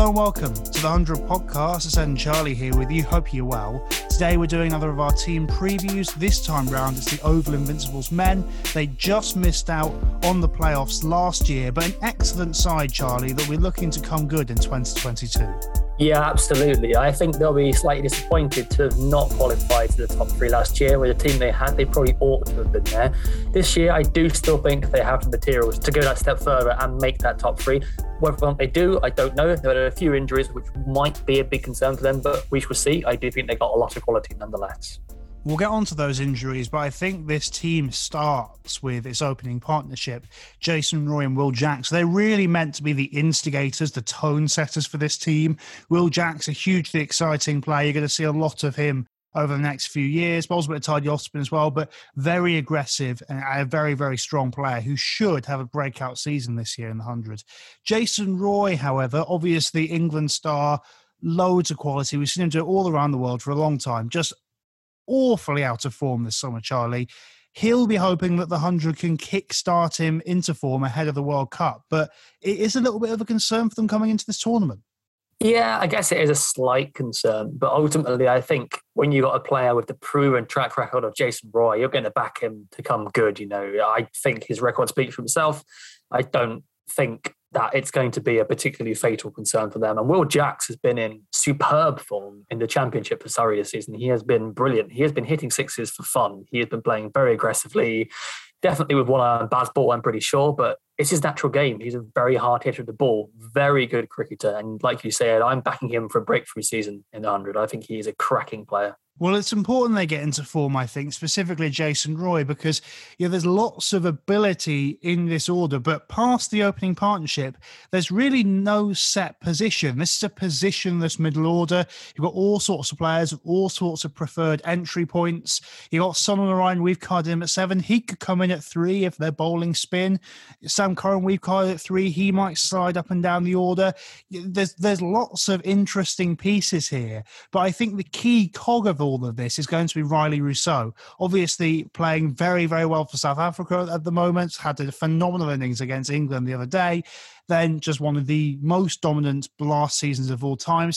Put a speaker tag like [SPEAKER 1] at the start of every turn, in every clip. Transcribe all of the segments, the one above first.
[SPEAKER 1] Hello and welcome to the 100 podcast. It's Ed and Charlie here with you. Hope you're well. Today we're doing another of our team previews. This time round it's the Oval Invincibles men. They just missed out on the playoffs last year, but an excellent side, Charlie, that we're looking to come good in 2022.
[SPEAKER 2] Yeah, absolutely. I think they'll be slightly disappointed to have not qualified to the top three last year. With the team they had, they probably ought to have been there. This year, I do still think they have the materials to go that step further and make that top three. Whether or not they do, I don't know. There are a few injuries which might be a big concern for them, but we shall see. I do think they got a lot of quality nonetheless.
[SPEAKER 1] We'll get on to those injuries, but I think this team starts with its opening partnership, Jason Roy and Will Jacks. They're really meant to be the instigators, the tone setters for this team. Will Jacks, a hugely exciting player. You're going to see a lot of him over the next few years. Bowls a bit of Tide Yospin as well, but very aggressive and a very, very strong player who should have a breakout season this year in the 100. Jason Roy, however, obviously England star, loads of quality. We've seen him do it all around the world for a long time. Just awfully out of form this summer, Charlie. He'll be hoping that the 100 can kickstart him into form ahead of the World Cup, but it is a little bit of a concern for them coming into this tournament.
[SPEAKER 2] Yeah, I guess it is a slight concern, but ultimately I think when you've got a player with the proven track record of Jason Roy, you're going to back him to come good. You know, I think his record speaks for himself. I don't think that it's going to be a particularly fatal concern for them. And Will Jacks has been in superb form in the Championship for Surrey this season. He has been brilliant. He has been hitting sixes for fun. He has been playing very aggressively, definitely with one eye on Bazball, I'm pretty sure, but it's his natural game. He's a very hard hitter of the ball, very good cricketer. And like you said, I'm backing him for a breakthrough season in the 100. I think he is a cracking player.
[SPEAKER 1] Well, it's important they get into form, I think, specifically Jason Roy, because there's lots of ability in this order, but past the opening partnership, there's really no set position. This is a positionless middle order. You've got all sorts of players with all sorts of preferred entry points. You've got Son Ryan, we've carded him at 7. He could come in at 3 if they're bowling spin. Sam Curran, we've carded at 3. He might slide up and down the order. There's lots of interesting pieces here, but I think the key cog of all of this is going to be Riley Rousseau, obviously playing very, very well for South Africa at the moment, had a phenomenal innings against England the other day, then just one of the most dominant blast seasons of all time,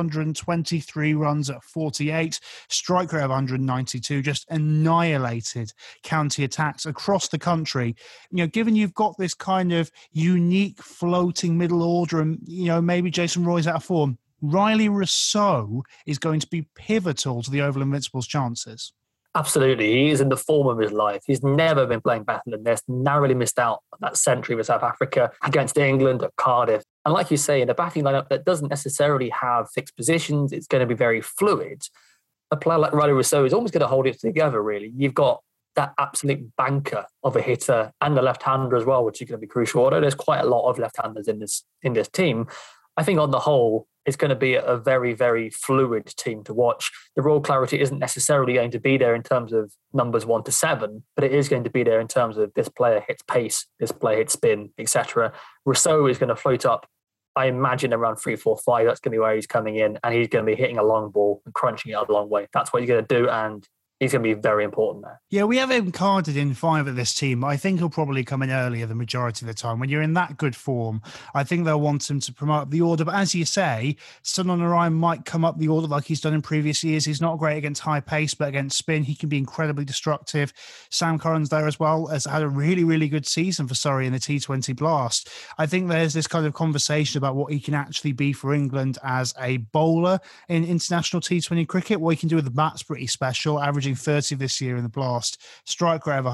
[SPEAKER 1] 623 runs at 48, strike rate of 192, just annihilated county attacks across the country. Given you've got this kind of unique floating middle order and, maybe Jason Roy's out of form, Riley Rousseau is going to be pivotal to the Oval Invincibles' chances.
[SPEAKER 2] Absolutely. He is in the form of his life. He's never been playing better than this. Narrowly missed out on that century with South Africa against England at Cardiff. And like you say, in a batting lineup that doesn't necessarily have fixed positions, it's going to be very fluid. A player like Riley Rousseau is almost going to hold it together, really. You've got that absolute banker of a hitter and the left-hander as well, which is going to be crucial. Although there's quite a lot of left-handers in this team, I think on the whole, it's going to be a very, very fluid team to watch. The raw clarity isn't necessarily going to be there in terms of numbers 1 to 7, but it is going to be there in terms of this player hits pace, this player hits spin, etc. Rousseau is going to float up, I imagine, around 3, 4, 5. That's going to be where he's coming in, and he's going to be hitting a long ball and crunching it a long way. That's what he's going to do, and he's going to be very important there.
[SPEAKER 1] Yeah, we have him carded in 5 at this team. I think he'll probably come in earlier the majority of the time. When you're in that good form, I think they'll want him to promote up the order. But as you say, Son Ryan might come up the order like he's done in previous years. He's not great against high pace, but against spin, he can be incredibly destructive. Sam Curran's there as well, has had a really, really good season for Surrey in the T20 Blast. I think there's this kind of conversation about what he can actually be for England as a bowler in international T20 cricket. What he can do with the bat's pretty special, averaging 30 this year in the Blast, strike rate of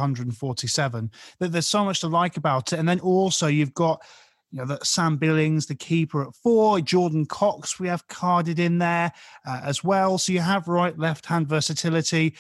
[SPEAKER 1] 147. There's so much to like about it. And then also you've got that Sam Billings, the keeper at 4, Jordan Cox we have carded in there as well. So you have right left-hand versatility.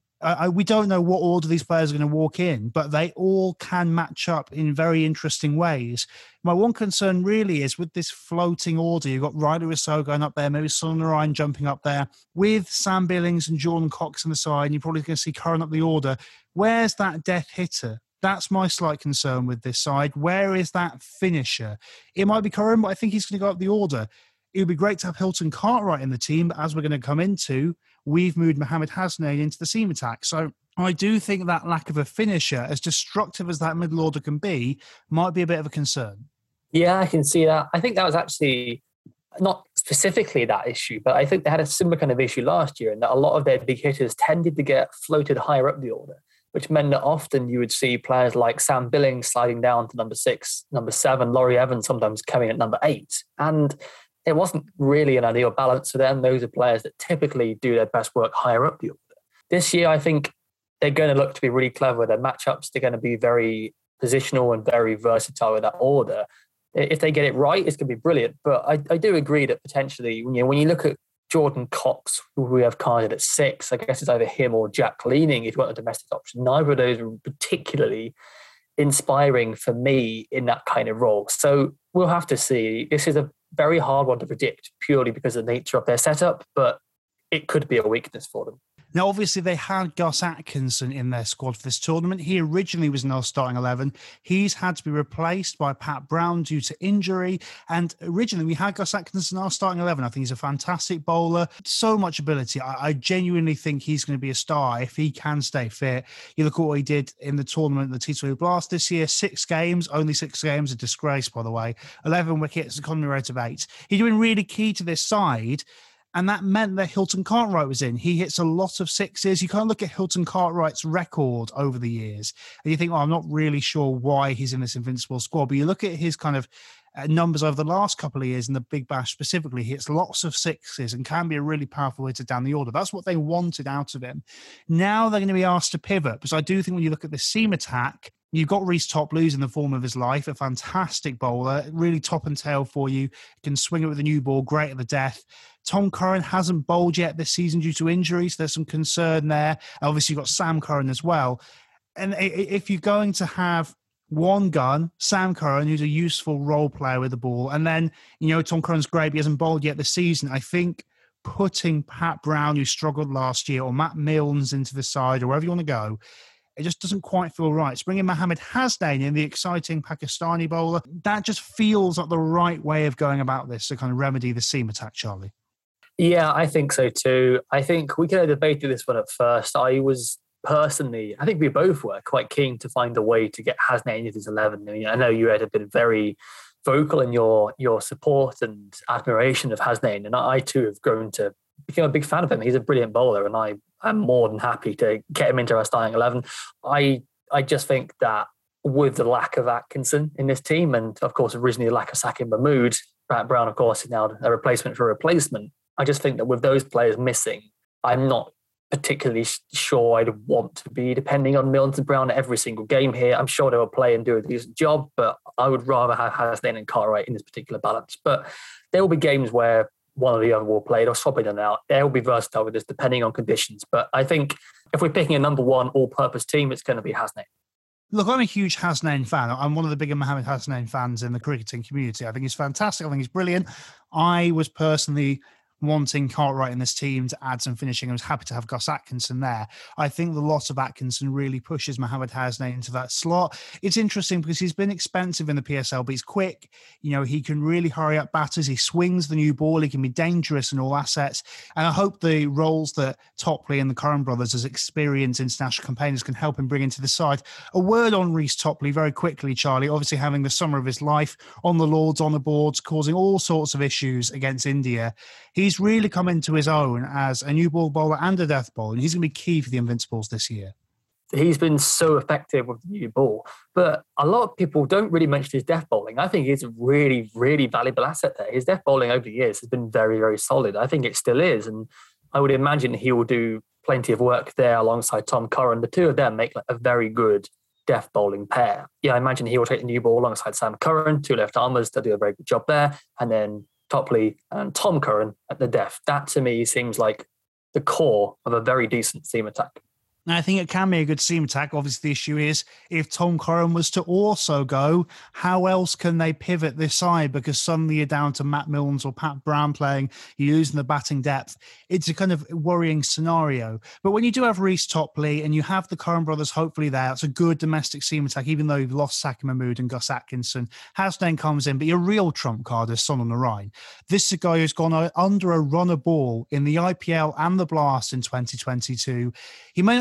[SPEAKER 1] We don't know what order these players are going to walk in, but they all can match up in very interesting ways. My one concern really is with this floating order, you've got Riley Rousseau going up there, maybe Son Ryan jumping up there, with Sam Billings and Jordan Cox on the side, and you're probably going to see Curran up the order. Where's that death hitter? That's my slight concern with this side. Where is that finisher? It might be Curran, but I think he's going to go up the order. It would be great to have Hilton Cartwright in the team, but as we're going to come into, we've moved Mohamed Hasnain into the seam attack. So I do think that lack of a finisher, as destructive as that middle order can be, might be a bit of a concern.
[SPEAKER 2] Yeah, I can see that. I think that was actually Not specifically that issue, but I think they had a similar kind of issue last year in that a lot of their big hitters tended to get floated higher up the order, which meant that often you would see players like Sam Billings sliding down to number 6, number 7, Laurie Evans sometimes coming at number 8. And it wasn't really an ideal balance for them. Those are players that typically do their best work higher up the order. This year, I think they're going to look to be really clever. Their matchups, they're going to be very positional and very versatile with that order. If they get it right, it's going to be brilliant. But I do agree that potentially, when you look at Jordan Cox, who we have carded at 6, I guess it's either him or Jack Leaning if you want a domestic option. Neither of those are particularly inspiring for me in that kind of role. So we'll have to see. This is a very hard one to predict purely because of the nature of their setup, but it could be a weakness for them.
[SPEAKER 1] Now, obviously, they had Gus Atkinson in their squad for this tournament. He originally was in our starting 11. He's had to be replaced by Pat Brown due to injury. And originally, we had Gus Atkinson in our starting 11. I think he's a fantastic bowler. So much ability. I genuinely think he's going to be a star if he can stay fit. You look at what he did in the tournament, the T20 Blast this year. 6 games, only 6 games, a disgrace, by the way. 11 wickets, economy rate of 8. He's been really key to this side. And that meant that Hilton Cartwright was in. He hits a lot of 6s. You can't look at Hilton Cartwright's record over the years and you think, I'm not really sure why he's in this invincible squad. But you look at his kind of numbers over the last couple of years in the Big Bash specifically, he hits lots of 6s and can be a really powerful hitter down the order. That's what they wanted out of him. Now they're going to be asked to pivot, because I do think when you look at the seam attack, you've got Reece Topley in the form of his life, a fantastic bowler, really top and tail for you, can swing it with a new ball, great at the death. Tom Curran hasn't bowled yet this season due to injuries. There's some concern there. Obviously, you've got Sam Curran as well. And if you're going to have one gun, Sam Curran, who's a useful role player with the ball, and then, Tom Curran's great, but he hasn't bowled yet this season, I think putting Pat Brown, who struggled last year, or Matt Milnes into the side, or wherever you want to go, it just doesn't quite feel right. It's bringing Mohammad Hasnain in, the exciting Pakistani bowler. That just feels like the right way of going about this to kind of remedy the seam attack, Charlie.
[SPEAKER 2] Yeah, I think so too. I think we could have debated this one at first. I think we both were quite keen to find a way to get Hasnain into his 11. I know you had been very vocal in your support and admiration of Hasnain, and I too have grown to become a big fan of him. He's a brilliant bowler, and I'm more than happy to get him into our starting 11. I just think that with the lack of Atkinson in this team, and of course originally the lack of Sakim Mahmood, Pat Brown of course is now a replacement for a replacement. I just think that with those players missing, I'm not particularly sure I'd want to be depending on Milnes and Brown every single game here. I'm sure they will play and do a decent job, but I would rather have Hasnain and Cartwright in this particular balance. But there will be games where one or the other will play. They'll swap it in and out. They'll be versatile with this depending on conditions. But I think if we're picking a number 1 all-purpose team, it's going to be Hasnain.
[SPEAKER 1] Look, I'm a huge Hasnain fan. I'm one of the bigger Mohammad Hasnain fans in the cricketing community. I think he's fantastic. I think he's brilliant. I was personally wanting Cartwright in this team to add some finishing. I was happy to have Gus Atkinson there. I think the loss of Atkinson really pushes Mohammad Hasnain into that slot. It's interesting because he's been expensive in the PSL, but he's quick. He can really hurry up batters. He swings the new ball. He can be dangerous in all assets. And I hope the roles that Topley and the Curran brothers as experienced international campaigners can help him bring into the side. A word on Reece Topley very quickly, Charlie, obviously having the summer of his life on the Lords, on the boards, causing all sorts of issues against India. He's really come into his own as a new ball bowler and a death bowler, and he's going to be key for the Invincibles this year.
[SPEAKER 2] He's been so effective with the new ball, but a lot of people don't really mention his death bowling. I think he's a really, really valuable asset there. His death bowling over the years has been very, very solid. I think it still is, and I would imagine he will do plenty of work there alongside Tom Curran. The two of them make a very good death bowling pair. Yeah, I imagine he will take the new ball alongside Sam Curran, 2 left armers. They'll do a very good job there, and then Topley and Tom Curran at the death. That to me seems like the core of a very decent seam attack.
[SPEAKER 1] Now, I think it can be a good seam attack. Obviously, the issue is if Tom Curran was to also go, how else can they pivot this side? Because suddenly you're down to Matt Milnes or Pat Brown playing, you're losing the batting depth. It's a kind of worrying scenario. But when you do have Reece Topley and you have the Curran brothers hopefully there, it's a good domestic seam attack, even though you've lost Sakim Mahmood and Gus Atkinson. Hasnain comes in, but your real trump card is Son on the Rhine. This is a guy who's gone under a run of ball in the IPL and the Blast in 2022. He may not be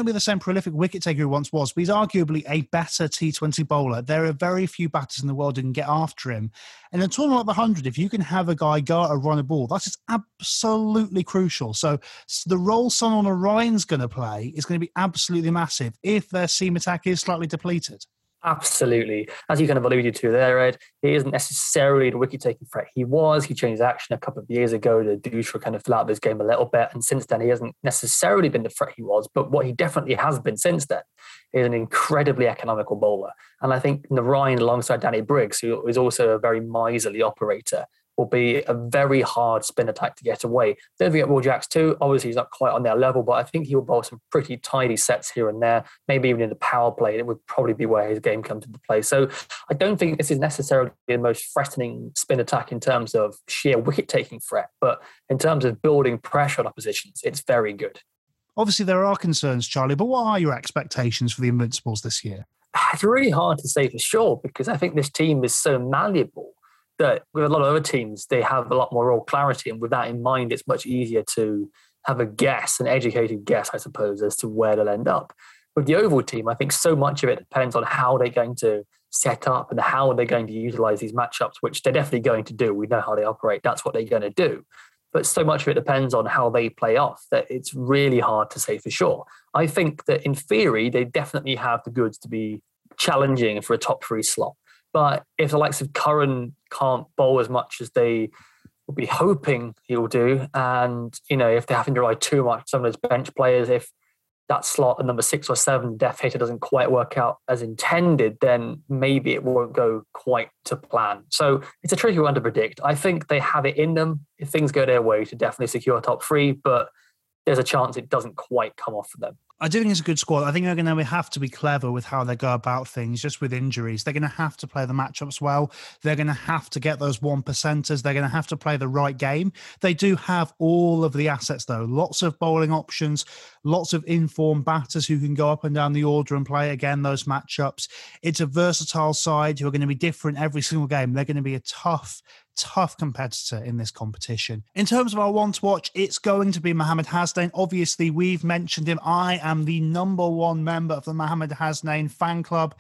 [SPEAKER 1] be the same prolific wicket taker he once was, but he's arguably a better T20 bowler. There are very few batters in the world who can get after him. In a tournament of 100, if you can have a guy go out and run a ball, that is absolutely crucial. So the role Sunil Narayan's going to play is going to be absolutely massive if their seam attack is slightly depleted.
[SPEAKER 2] Absolutely. As you kind of alluded to there, Ed, he isn't necessarily the wicket-taking threat. He changed action a couple of years ago to Dusra kind of fill out this game a little bit. And since then, he hasn't necessarily been the threat he was. But what he definitely has been since then is an incredibly economical bowler. And I think Narayan, alongside Danny Briggs, who is also a very miserly operator, will be a very hard spin attack to get away. Don't forget Will Jacks too. Obviously, he's not quite on their level, but I think he will bowl some pretty tidy sets here and there. Maybe even in the power play, it would probably be where his game comes into play. So I don't think this is necessarily the most threatening spin attack in terms of sheer wicket-taking threat, but in terms of building pressure on oppositions, it's very good.
[SPEAKER 1] Obviously, there are concerns, Charlie, but what are your expectations for the Invincibles this year?
[SPEAKER 2] It's really hard to say for sure because I think this team is so malleable that with a lot of other teams, they have a lot more role clarity. And with that in mind, it's much easier to have a guess, an educated guess, I suppose, as to where they'll end up. With the Oval team, I think so much of it depends on how they're going to set up and how they're going to utilize these matchups, which they're definitely going to do. We know how they operate. That's what they're going to do. But so much of it depends on how they play off that it's really hard to say for sure. I think that in theory, they definitely have the goods to be challenging for a top 3 slot. But if the likes of Curran can't bowl as much as they will be hoping he'll do, and if they're having to rely too much on some of those bench players, if that slot at number 6 or 7 death hitter doesn't quite work out as intended, then maybe it won't go quite to plan. So it's a tricky one to predict. I think they have it in them if things go their way to definitely secure top 3, but there's a chance it doesn't quite come off for them.
[SPEAKER 1] I do think it's a good squad. I think they're going to have to be clever with how they go about things, just with injuries. They're going to have to play the matchups well. They're going to have to get those 1%ers. They're going to have to play the right game. They do have all of the assets, though. Lots of bowling options, lots of informed batters who can go up and down the order and play, again, those matchups. It's a versatile side who are going to be different every single game. They're going to be a tough competitor in this competition. In terms of our one to watch, it's going to be Mohammad Hasnain. Obviously, we've mentioned him. I am the number 1 member of the Mohammad Hasnain fan club.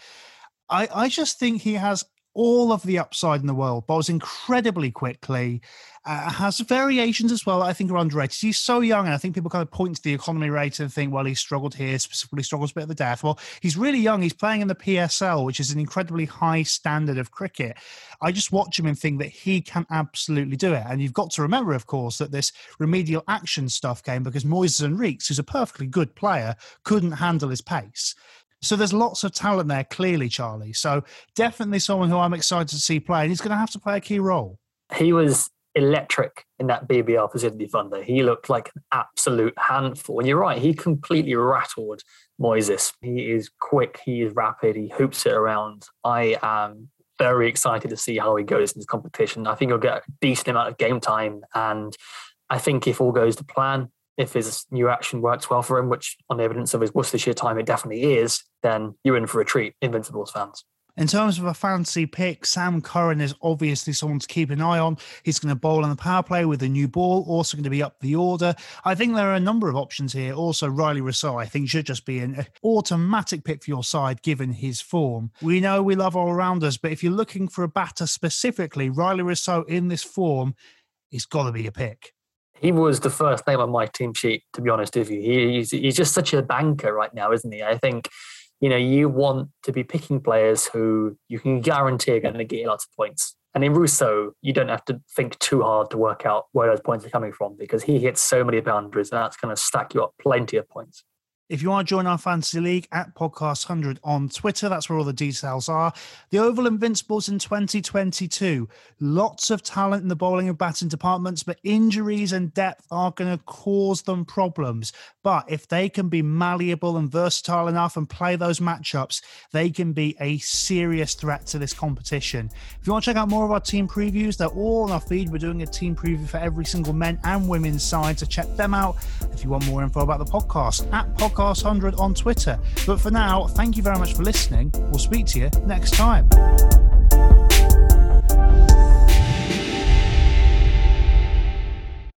[SPEAKER 1] I just think he has all of the upside in the world, bowls incredibly quickly, has variations as well that I think are underrated. He's so young, and I think people kind of point to the economy rate and think, well, he's struggled here, specifically struggles a bit of the death. Well, he's really young. He's playing in the PSL, which is an incredibly high standard of cricket. I just watch him and think that he can absolutely do it. And you've got to remember, of course, that this remedial action stuff came because Moises Henriques, who's a perfectly good player, couldn't handle his pace. So there's lots of talent there, clearly, Charlie. So definitely someone who I'm excited to see play, and he's going to have to play a key role.
[SPEAKER 2] He was electric in that BBL for Sydney Thunder. He looked like an absolute handful. And you're right, he completely rattled Moises. He is quick, he is rapid, he hoops it around. I am very excited to see how he goes in this competition. I think he'll get a decent amount of game time. And I think if all goes to plan, if his new action works well for him, which on the evidence of his Worcestershire time it definitely is, then you're in for a treat, Invincibles fans.
[SPEAKER 1] In terms of a fancy pick, Sam Curran is obviously someone to keep an eye on. He's going to bowl on the power play with a new ball, also going to be up the order. I think there are a number of options here. Also, Riley Rousseau, I think, should just be an automatic pick for your side, given his form. We know we love all-rounders, but if you're looking for a batter specifically, Riley Rousseau in this form, he's got to be a pick.
[SPEAKER 2] He was the first name on my team sheet, to be honest with you. He's just such a banker right now, isn't he? I think, you want to be picking players who you can guarantee are going to get you lots of points. And in Rousseau, you don't have to think too hard to work out where those points are coming from because he hits so many boundaries and that's going to stack you up plenty of points.
[SPEAKER 1] If you want to join our fantasy league at Podcast 100 on Twitter, that's where all the details are. The Oval Invincibles in 2022. Lots of talent in the bowling and batting departments, but injuries and depth are going to cause them problems. But if they can be malleable and versatile enough and play those matchups, they can be a serious threat to this competition. If you want to check out more of our team previews, they're all on our feed. We're doing a team preview for every single men and women's side, so check them out. If you want more info about the podcast, at Podcast 100 on Twitter. But for now, thank you very much for listening. We'll speak to you next time.